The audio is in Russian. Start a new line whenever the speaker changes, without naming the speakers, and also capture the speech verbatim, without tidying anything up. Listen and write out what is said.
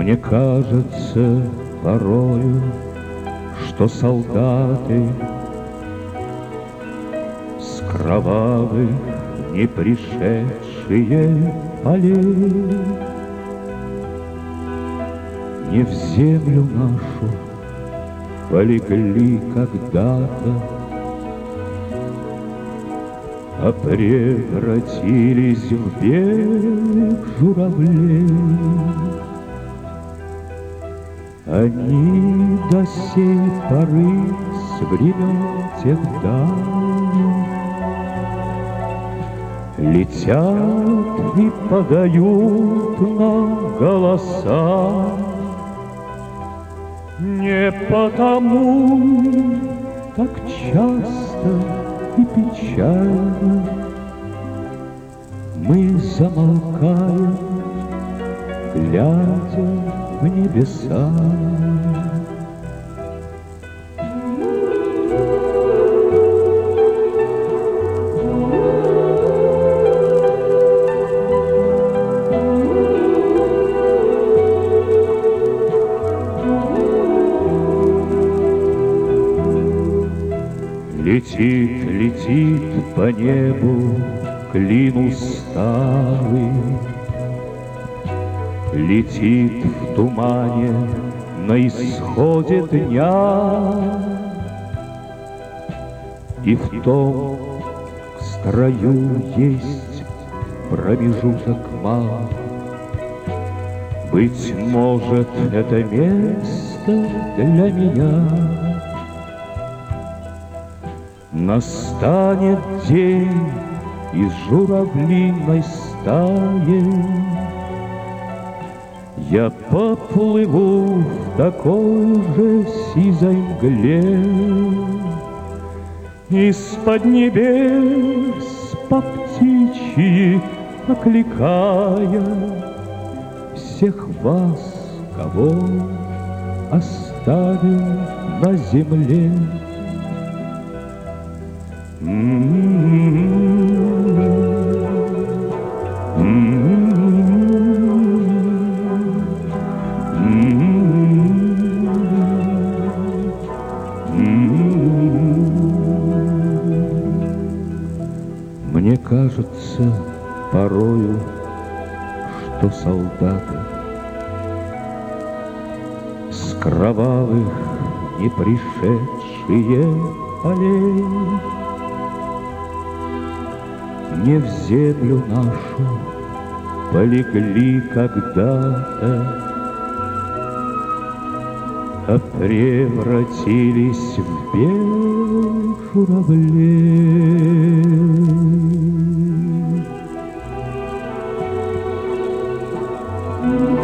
Мне кажется порою, что солдаты с кровавых не пришедшие полей не в землю нашу полегли когда-то, а превратились в белых журавлей. Они до сей поры с времен тех давних летят и подают нам голоса. Не потому так часто и печально мы замолкаем, глядя в небеса. Летит, летит по небу клин усталый, летит в тумане на исходе дня, и в том строю есть промежуток мал. Быть может, это место для меня. Настанет день из журавлиной стаи, я поплыву в такой же сизой мгле, из-под небес по птичьи окликая всех вас, кого оставил на земле. Мне кажется порою, что солдаты с кровавых не пришедшие полей не в землю нашу полегли когда-то, а превратились в белых журавлей.
Thank you.